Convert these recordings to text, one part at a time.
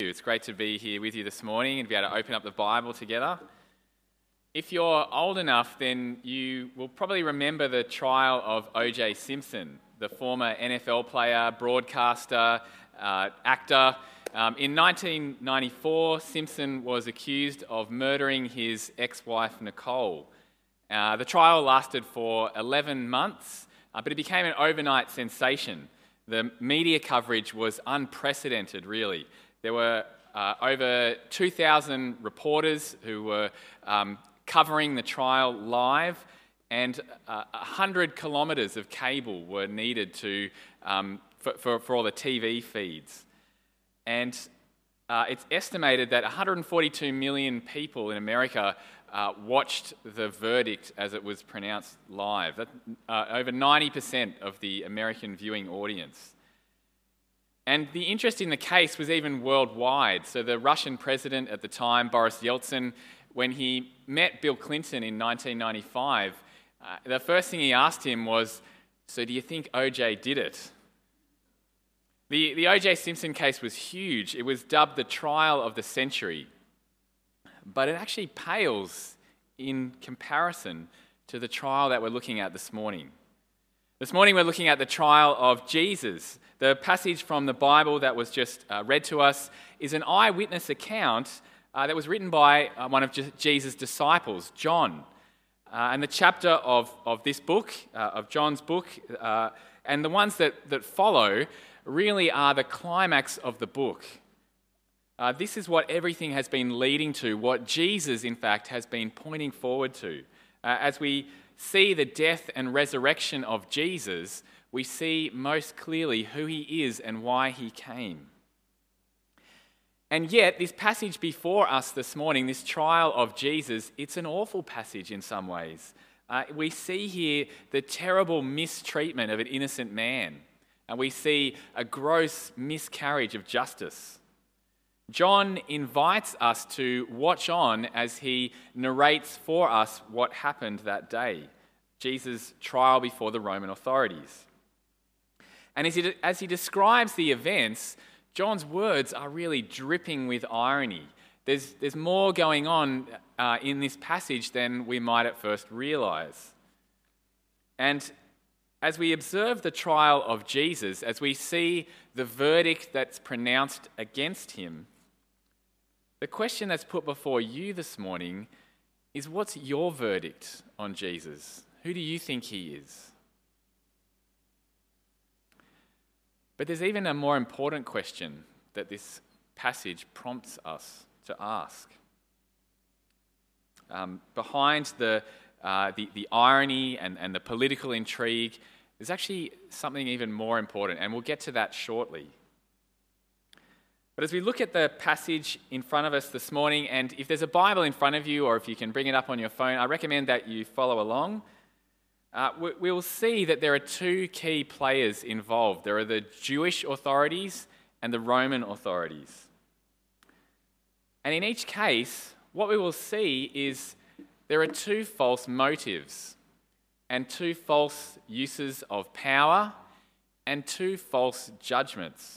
It's great to be here with you this morning and be able to open up the Bible together. If you're old enough, then you will probably remember the trial of O.J. Simpson, the former NFL player, broadcaster, actor. In 1994, Simpson was accused of murdering his ex-wife, Nicole. The trial lasted for 11 months, but it became an overnight sensation. The media coverage was unprecedented, really. There were over 2,000 reporters who were covering the trial live, and 100 kilometres of cable were needed for all the TV feeds. And it's estimated that 142 million people in America watched the verdict as it was pronounced live. Over 90% of the American viewing audience. And the interest in the case was even worldwide. So the Russian president at the time, Boris Yeltsin, when he met Bill Clinton in 1995, the first thing he asked him was, "So do you think O.J. did it?" The O.J. Simpson case was huge. It was dubbed the trial of the century. But it actually pales in comparison to the trial that we're looking at this morning. This morning we're looking at the trial of Jesus. The passage from the Bible that was just read to us is an eyewitness account that was written by one of Jesus' disciples, John. And the chapter of this book, of John's book, and the ones that follow really are the climax of the book. This is what everything has been leading to, what Jesus, in fact, has been pointing forward to. As we see the death and resurrection of Jesus, we see most clearly who he is and why he came. And yet, this passage before us this morning, this trial of Jesus, it's an awful passage in some ways. We see here the terrible mistreatment of an innocent man, and we see a gross miscarriage of justice. John invites us to watch on as he narrates for us what happened that day, Jesus' trial before the Roman authorities. And as he describes the events, John's words are really dripping with irony. There's more going on in this passage than we might at first realize. And as we observe the trial of Jesus, as we see the verdict that's pronounced against him, the question that's put before you this morning is, what's your verdict on Jesus? Who do you think he is? But there's even a more important question that this passage prompts us to ask. Behind the irony and the political intrigue, there's actually something even more important, and we'll get to that shortly. But as we look at the passage in front of us this morning, and if there's a Bible in front of you or if you can bring it up on your phone, I recommend that you follow along. We'll see that there are two key players involved. There are the Jewish authorities and the Roman authorities. And in each case, what we will see is there are two false motives and two false uses of power and two false judgments.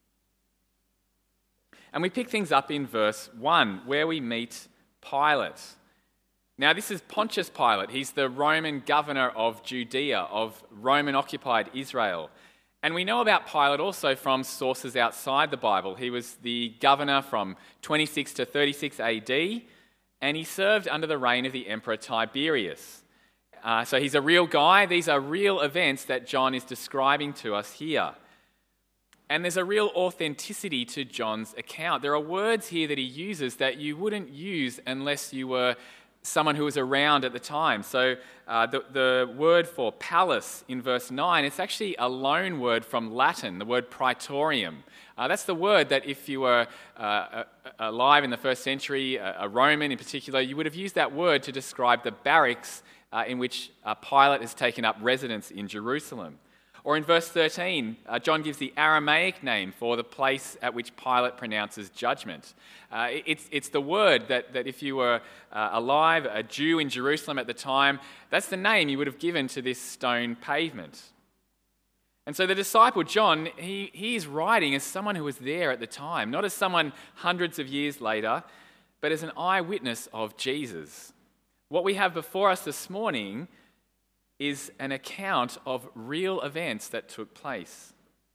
And we pick things up in verse 1, where we meet Pilate. Now, this is Pontius Pilate. He's the Roman governor of Judea, of Roman-occupied Israel. And we know about Pilate also from sources outside the Bible. He was the governor from 26 to 36 AD, and he served under the reign of the Emperor Tiberius. So he's a real guy. These are real events that John is describing to us here. And there's a real authenticity to John's account. There are words here that he uses that you wouldn't use unless you were someone who was around at the time. So the word for palace in verse 9, it's actually a loan word from Latin, the word praetorium. That's the word that if you were alive in the first century, a Roman in particular, you would have used that word to describe the barracks in which Pilate has taken up residence in Jerusalem. Or in verse 13, John gives the Aramaic name for the place at which Pilate pronounces judgment. It's the word that if you were alive, a Jew in Jerusalem at the time, that's the name you would have given to this stone pavement. And so the disciple John, he is writing as someone who was there at the time, not as someone hundreds of years later, but as an eyewitness of Jesus. What we have before us this morning is an account of real events that took place.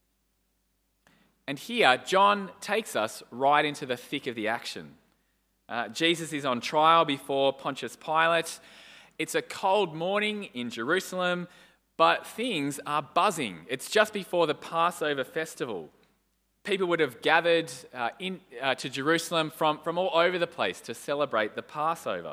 And here, John takes us right into the thick of the action. Jesus is on trial before Pontius Pilate. It's a cold morning in Jerusalem, but things are buzzing. It's just before the Passover festival. People would have gathered to Jerusalem from all over the place to celebrate the Passover.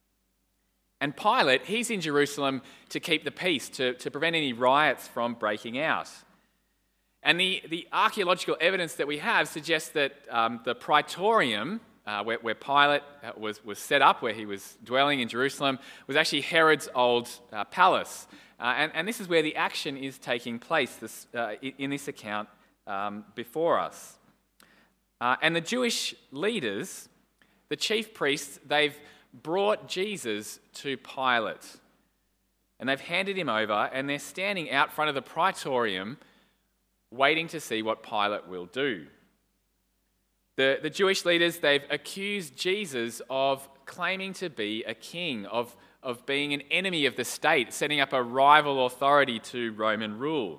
And Pilate, he's in Jerusalem to keep the peace, to prevent any riots from breaking out. And the archaeological evidence that we have suggests that the Praetorium, where Pilate was set up, where he was dwelling in Jerusalem, was actually Herod's old palace. And this is where the action is taking place in this account before us. And the Jewish leaders, the chief priests, they've brought Jesus to Pilate. And they've handed him over, and they're standing out front of the Praetorium waiting to see what Pilate will do. The Jewish leaders, they've accused Jesus of claiming to be a king, of being an enemy of the state, setting up a rival authority to Roman rule.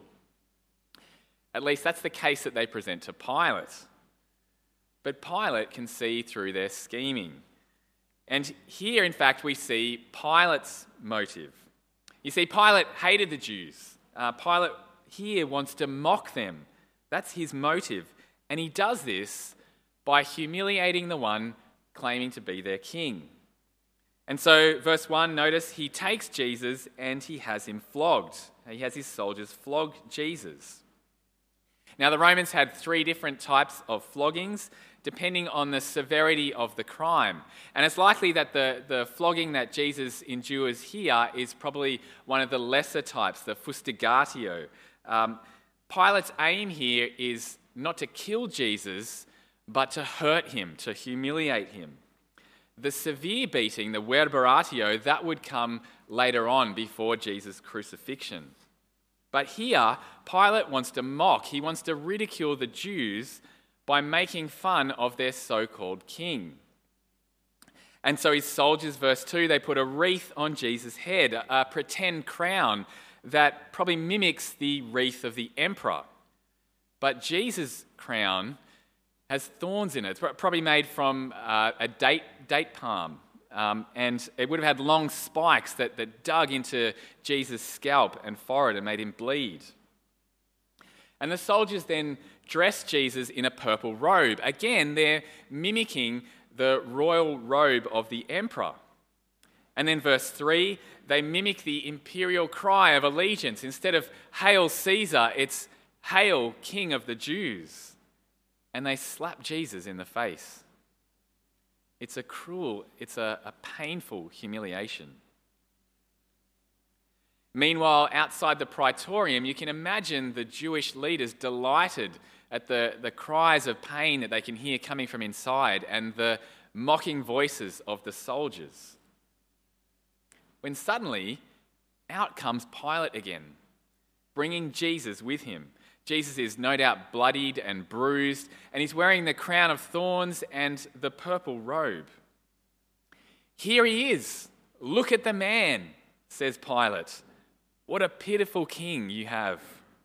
At least that's the case that they present to Pilate. But Pilate can see through their scheming. And here, in fact, we see Pilate's motive. You see, Pilate hated the Jews. Pilate here wants to mock them. That's his motive. And he does this by humiliating the one claiming to be their king. And so, verse 1, notice he takes Jesus and he has him flogged. He has his soldiers flog Jesus. Now, the Romans had 3 different types of floggings, depending on the severity of the crime. And it's likely that the flogging that Jesus endures here is probably one of the lesser types, the fustigatio. Pilate's aim here is not to kill Jesus, but to hurt him, to humiliate him. The severe beating, the verberatio, that would come later on before Jesus' crucifixion. But here, Pilate wants to mock, he wants to ridicule the Jews by making fun of their so-called king. And so his soldiers, verse 2, they put a wreath on Jesus' head, a pretend crown that probably mimics the wreath of the emperor. But Jesus' crown has thorns in it. It's probably made from a date palm. And it would have had long spikes that dug into Jesus' scalp and forehead and made him bleed. And the soldiers then dressed Jesus in a purple robe. Again, they're mimicking the royal robe of the emperor. And then verse 3, they mimic the imperial cry of allegiance. Instead of "Hail Caesar," it's "Hail King of the Jews." And they slap Jesus in the face. It's a cruel, it's a painful humiliation. Meanwhile, outside the Praetorium, you can imagine the Jewish leaders delighted at the cries of pain that they can hear coming from inside and the mocking voices of the soldiers. When suddenly, out comes Pilate again, bringing Jesus with him. Jesus is no doubt bloodied and bruised, and he's wearing the crown of thorns and the purple robe. "Here he is. Look at the man," says Pilate. "What a pitiful king you have."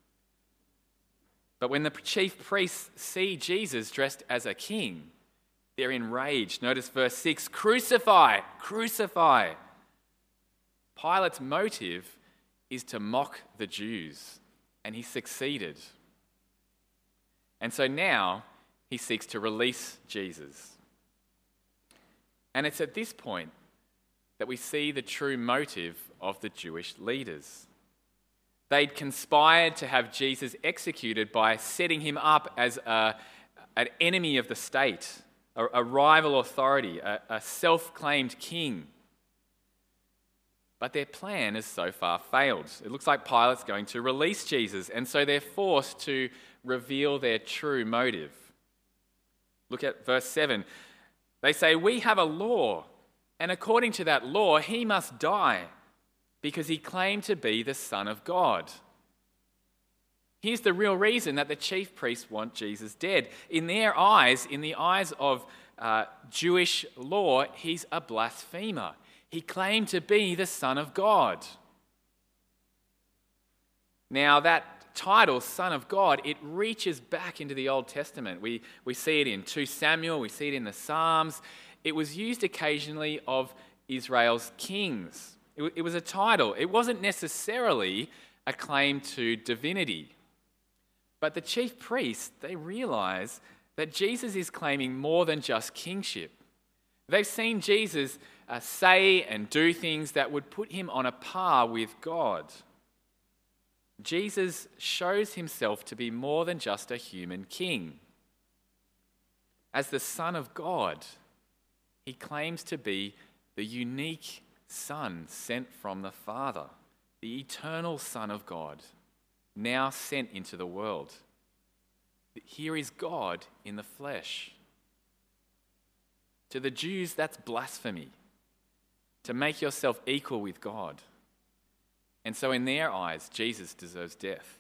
But when the chief priests see Jesus dressed as a king, they're enraged. Notice verse 6, "Crucify, crucify." Pilate's motive is to mock the Jews, and he succeeded. And so now he seeks to release Jesus. And it's at this point that we see the true motive of the Jewish leaders. They'd conspired to have Jesus executed by setting him up as an enemy of the state, a rival authority, a self-claimed king. But their plan has so far failed. It looks like Pilate's going to release Jesus, and so they're forced to reveal their true motive. Look at verse 7. They say, "We have a law, and according to that law, he must die, because he claimed to be the Son of God." Here's the real reason that the chief priests want Jesus dead. In their eyes, in the eyes of Jewish law, he's a blasphemer. He claimed to be the Son of God. Now, that title, Son of God, it reaches back into the Old Testament. We see it in 2 Samuel, we see it in the Psalms. It was used occasionally of Israel's kings. It was a title. It wasn't necessarily a claim to divinity. But the chief priests, they realize that Jesus is claiming more than just kingship. They've seen Jesus say and do things that would put him on a par with God. Jesus shows himself to be more than just a human king. As the Son of God, he claims to be the unique Son sent from the Father, the eternal Son of God, now sent into the world. Here is God in the flesh. To the Jews, that's blasphemy, to make yourself equal with God. And so in their eyes, Jesus deserves death.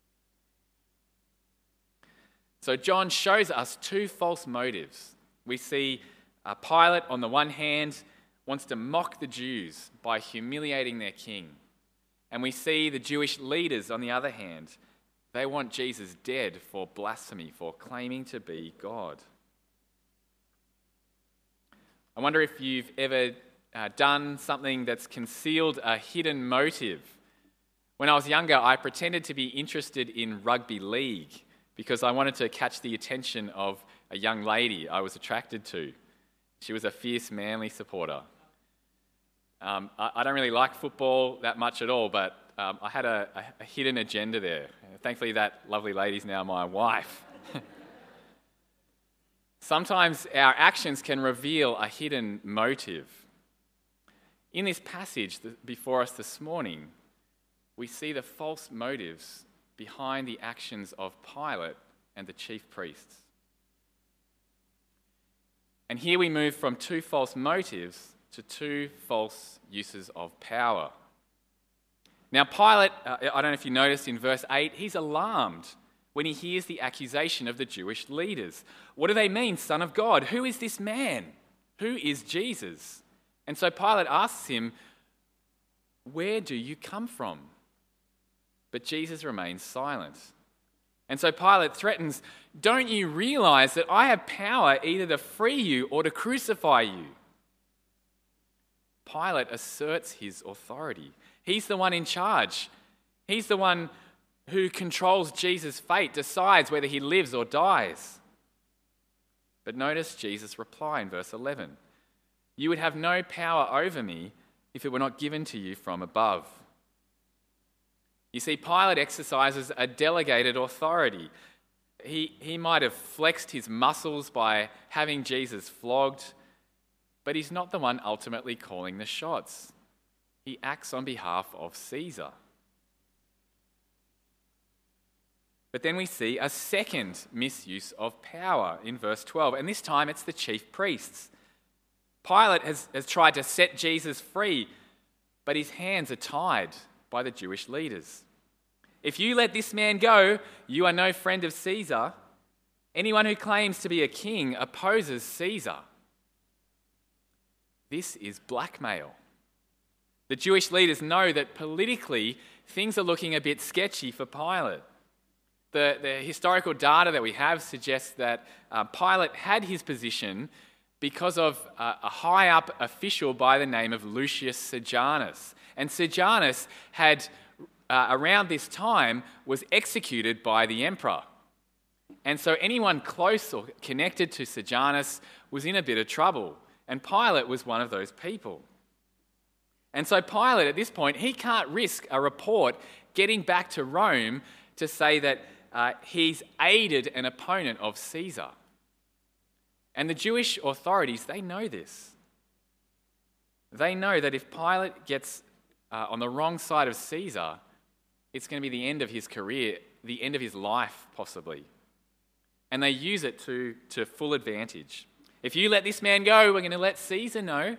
So John shows us two false motives. We see Pilate, on the one hand, wants to mock the Jews by humiliating their king. And we see the Jewish leaders, on the other hand, they want Jesus dead for blasphemy, for claiming to be God. I wonder if you've ever done something that's concealed a hidden motive. When I was younger, I pretended to be interested in rugby league because I wanted to catch the attention of a young lady I was attracted to. She was a fierce Manly supporter. I don't really like football that much at all, but I had a hidden agenda there. Thankfully, that lovely lady's now my wife. Sometimes our actions can reveal a hidden motive. In this passage before us this morning, we see the false motives behind the actions of Pilate and the chief priests. And here we move from two false motives to two false uses of power. Now, Pilate, I don't know if you noticed in verse 8, he's alarmed when he hears the accusation of the Jewish leaders. What do they mean, Son of God? Who is this man? Who is Jesus? And so Pilate asks him, where do you come from? But Jesus remains silent. And so Pilate threatens, don't you realize that I have power either to free you or to crucify you? Pilate asserts his authority. He's the one in charge. He's the one who controls Jesus' fate, decides whether he lives or dies. But notice Jesus' reply in verse 11. You would have no power over me if it were not given to you from above. You see, Pilate exercises a delegated authority. He might have flexed his muscles by having Jesus flogged, but he's not the one ultimately calling the shots. He acts on behalf of Caesar. But then we see a second misuse of power in verse 12, and this time it's the chief priests. Pilate has tried to set Jesus free, but his hands are tied by the Jewish leaders. If you let this man go, you are no friend of Caesar. Anyone who claims to be a king opposes Caesar. This is blackmail. The Jewish leaders know that politically things are looking a bit sketchy for Pilate. The historical data that we have suggests that Pilate had his position because of a high-up official by the name of Lucius Sejanus. And Sejanus had, around this time, was executed by the emperor. And so anyone close or connected to Sejanus was in a bit of trouble. And Pilate was one of those people. And so Pilate, at this point, he can't risk a report getting back to Rome to say that he's aided an opponent of Caesar. And the Jewish authorities, they know this. They know that if Pilate gets on the wrong side of Caesar, it's going to be the end of his career, the end of his life, possibly. And they use it to full advantage. If you let this man go, we're going to let Caesar know.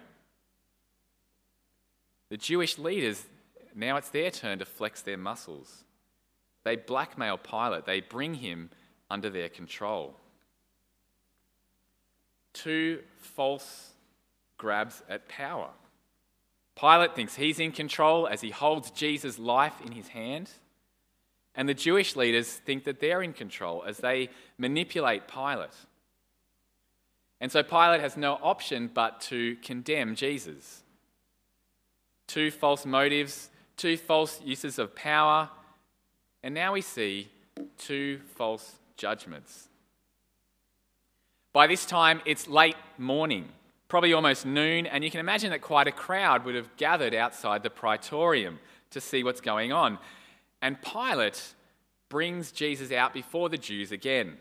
The Jewish leaders, now it's their turn to flex their muscles. They blackmail Pilate. They bring him under their control. 2 false grabs at power. Pilate thinks he's in control as he holds Jesus' life in his hand. And the Jewish leaders think that they're in control as they manipulate Pilate. And so Pilate has no option but to condemn Jesus. 2 false motives, 2 false uses of power, and now we see 2 false judgments. By this time, it's late morning, probably almost noon, and you can imagine that quite a crowd would have gathered outside the Praetorium to see what's going on. And Pilate brings Jesus out before the Jews again.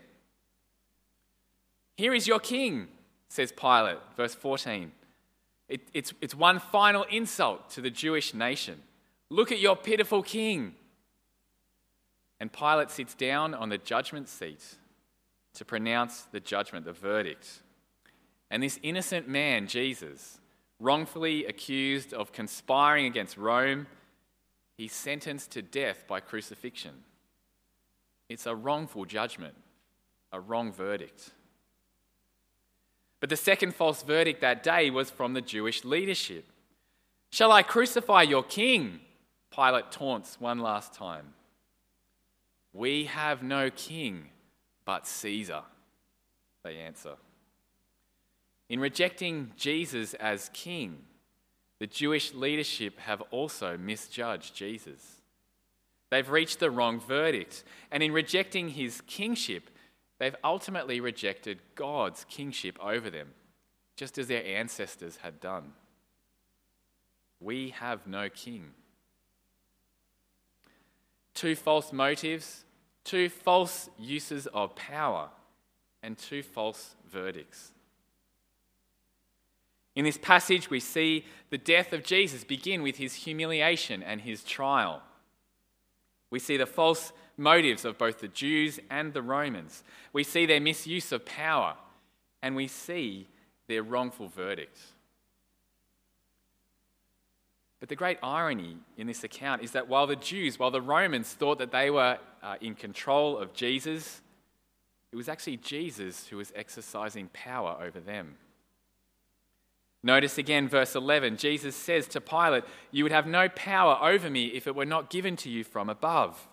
"Here is your king," says Pilate, verse 14. It's one final insult to the Jewish nation. "Look at your pitiful king." And Pilate sits down on the judgment seat to pronounce the judgment, the verdict. And this innocent man, Jesus, wrongfully accused of conspiring against Rome, he's sentenced to death by crucifixion. It's a wrongful judgment, a wrong verdict. But the second false verdict that day was from the Jewish leadership. "Shall I crucify your king?" Pilate taunts one last time. "We have no king but Caesar," they answer. In rejecting Jesus as king, the Jewish leadership have also misjudged Jesus. They've reached the wrong verdict, and in rejecting his kingship, they've ultimately rejected God's kingship over them, just as their ancestors had done. We have no king. 2 false motives, 2 false uses of power, and 2 false verdicts. In this passage, we see the death of Jesus begin with his humiliation and his trial. We see the false motives of both the Jews and the Romans. We see their misuse of power, and we see their wrongful verdict. But the great irony in this account is that while the Romans thought that they were in control of Jesus, it was actually Jesus who was exercising power over them. Notice again verse 11, Jesus says to Pilate, "You would have no power over me if it were not given to you from above."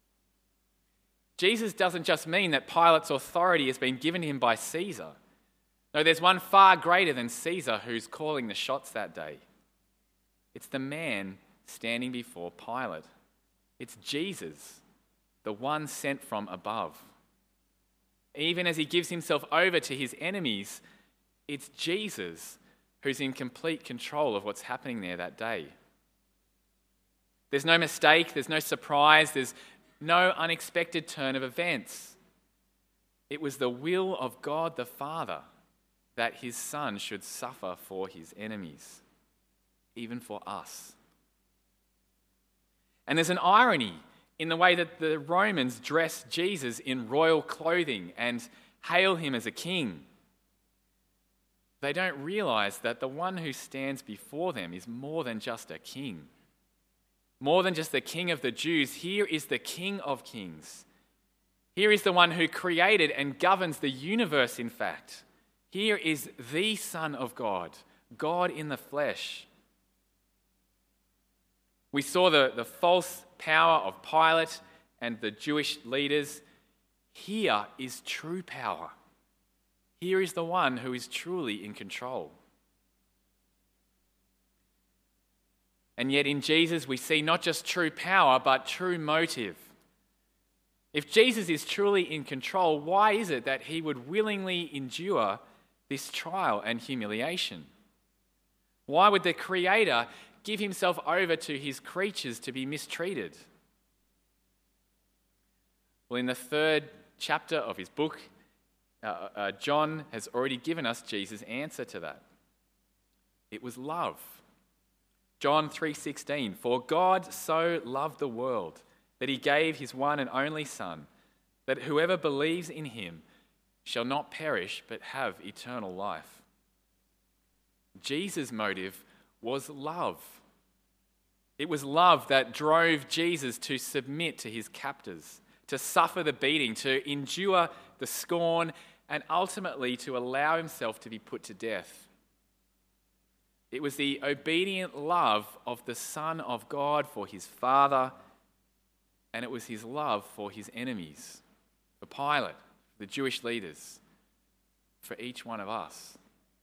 Jesus doesn't just mean that Pilate's authority has been given to him by Caesar. No, there's one far greater than Caesar who's calling the shots that day. It's the man standing before Pilate. It's Jesus, the one sent from above. Even as he gives himself over to his enemies, it's Jesus who's in complete control of what's happening there that day. There's no mistake, there's no surprise, there's no unexpected turn of events. It was the will of God the Father that his Son should suffer for his enemies, even for us. And there's an irony in the way that the Romans dress Jesus in royal clothing and hail him as a king. They don't realize that the one who stands before them is more than just a king. More than just the king of the Jews, here is the King of Kings. Here is the one who created and governs the universe, in fact. Here is the Son of God, God in the flesh. We saw the false power of Pilate and the Jewish leaders. Here is true power. Here is the one who is truly in control. And yet in Jesus we see not just true power, but true motive. If Jesus is truly in control, why is it that he would willingly endure this trial and humiliation? Why would the Creator give himself over to his creatures to be mistreated? Well, in the 3rd chapter of his book, John has already given us Jesus' answer to that. It was love. John 3:16, "For God so loved the world that he gave his one and only Son, that whoever believes in him shall not perish but have eternal life." Jesus' motive was love. It was love that drove Jesus to submit to his captors, to suffer the beating, to endure the scorn, and ultimately to allow himself to be put to death. It was the obedient love of the Son of God for his Father, and it was his love for his enemies, for Pilate, the Jewish leaders, for each one of us.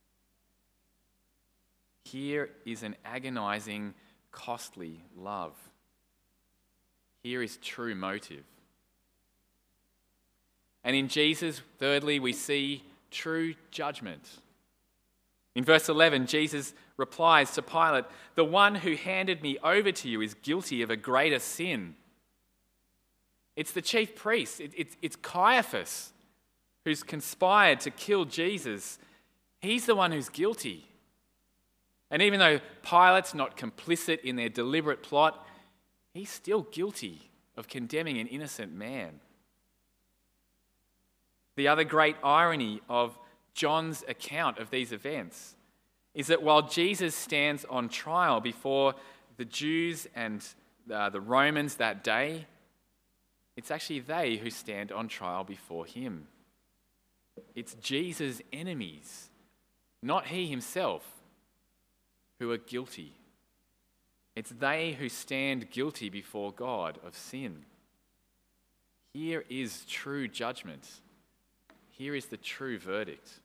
Here is an agonizing, costly love. Here is true motive. And in Jesus, thirdly, we see true judgment. In verse 11, Jesus replies to Pilate, "The one who handed me over to you is guilty of a greater sin." It's the chief priest, it's Caiaphas, who's conspired to kill Jesus. He's the one who's guilty. And even though Pilate's not complicit in their deliberate plot, he's still guilty of condemning an innocent man. The other great irony of John's account of these events is that while Jesus stands on trial before the Jews and the Romans that day, it's actually they who stand on trial before him. It's Jesus' enemies, not he himself, who are guilty. It's they who stand guilty before God of sin. Here is true judgment. Here is the true verdict.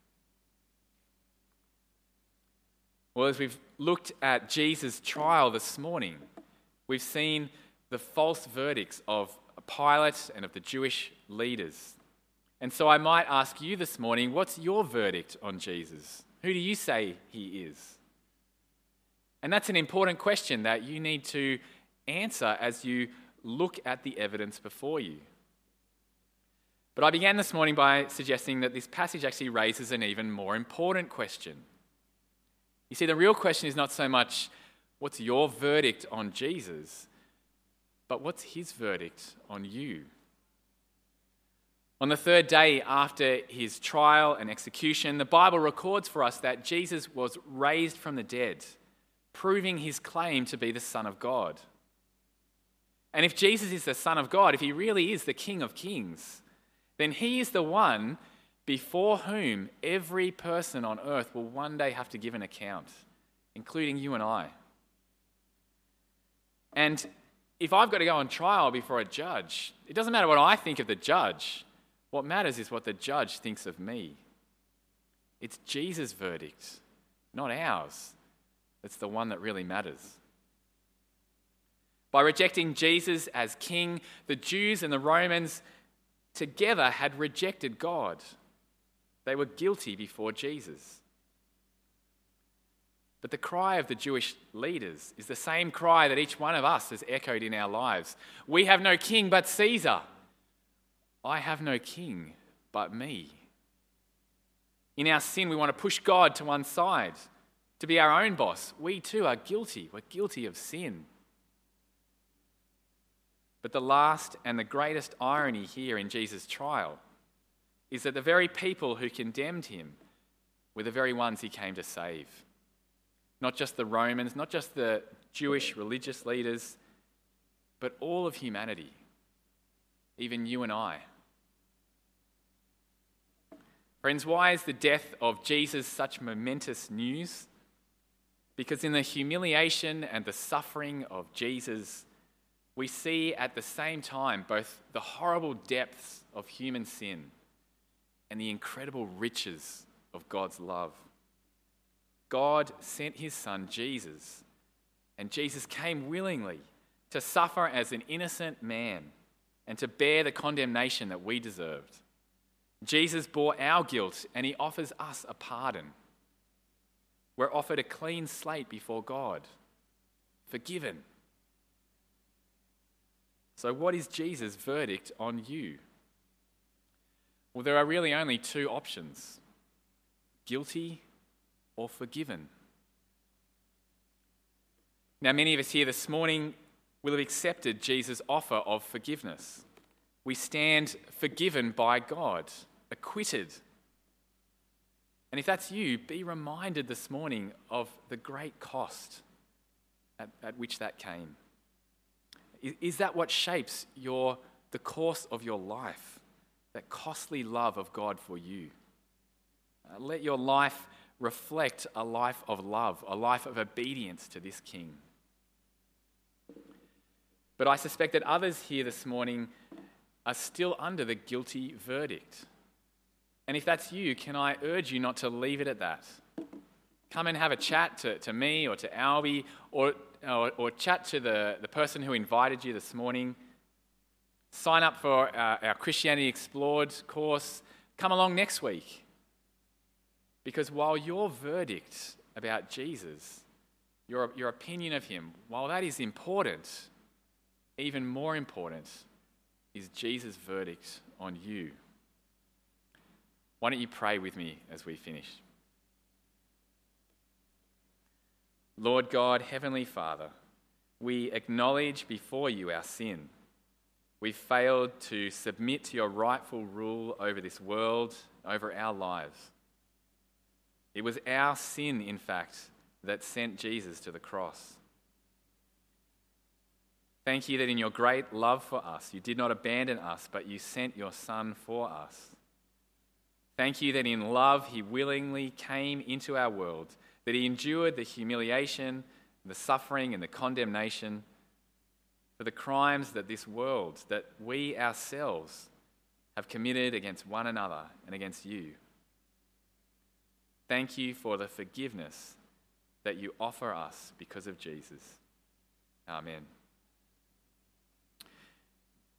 Well, as we've looked at Jesus' trial this morning, we've seen the false verdicts of Pilate and of the Jewish leaders. And so I might ask you this morning, what's your verdict on Jesus? Who do you say he is? And that's an important question that you need to answer as you look at the evidence before you. But I began this morning by suggesting that this passage actually raises an even more important question. You see, the real question is not so much, what's your verdict on Jesus, but what's his verdict on you? On the third day after his trial and execution, the Bible records for us that Jesus was raised from the dead, proving his claim to be the Son of God. And if Jesus is the Son of God, if he really is the King of Kings, then he is the one before whom every person on earth will one day have to give an account, including you and I. And if I've got to go on trial before a judge, it doesn't matter what I think of the judge. What matters is what the judge thinks of me. It's Jesus' verdict, not ours. It's the one that really matters. By rejecting Jesus as king, the Jews and the Romans together had rejected God. They were guilty before Jesus. But the cry of the Jewish leaders is the same cry that each one of us has echoed in our lives. We have no king but Caesar. I have no king but me. In our sin, we want to push God to one side, to be our own boss. We too are guilty. We're guilty of sin. But the last and the greatest irony here in Jesus' trial is that the very people who condemned him were the very ones he came to save. Not just the Romans, not just the Jewish religious leaders, but all of humanity, even you and I. Friends, why is the death of Jesus such momentous news? Because in the humiliation and the suffering of Jesus, we see at the same time both the horrible depths of human sin and the incredible riches of God's love. God sent his son Jesus, and Jesus came willingly to suffer as an innocent man and to bear the condemnation that we deserved. Jesus bore our guilt, and he offers us a pardon. We're offered a clean slate before God, forgiven. So what is Jesus' verdict on you? Well, there are really only two options: guilty or forgiven. Now, many of us here this morning will have accepted Jesus' offer of forgiveness. We stand forgiven by God, acquitted. And if that's you, be reminded this morning of the great cost, at which that came? Is that what shapes the course of your life? That costly love of God for you? Let your life reflect a life of love, a life of obedience to this King. But I suspect that others here this morning are still under the guilty verdict. And if that's you, can I urge you not to leave it at that? Come and have a chat to me or to Albie, or chat to the person who invited you this morning. Sign up for our Christianity Explored course. Come along next week. Because while your verdict about Jesus, your opinion of him, while that is important, even more important is Jesus' verdict on you. Why don't you pray with me as we finish? Lord God, Heavenly Father, we acknowledge before you our sin. We failed to submit to your rightful rule over this world, over our lives. It was our sin, in fact, that sent Jesus to the cross. Thank you that in your great love for us, you did not abandon us, but you sent your Son for us. Thank you that in love he willingly came into our world, that he endured the humiliation, the suffering and the condemnation for the crimes that this world, that we ourselves have committed against one another and against you. Thank you for the forgiveness that you offer us because of Jesus. Amen.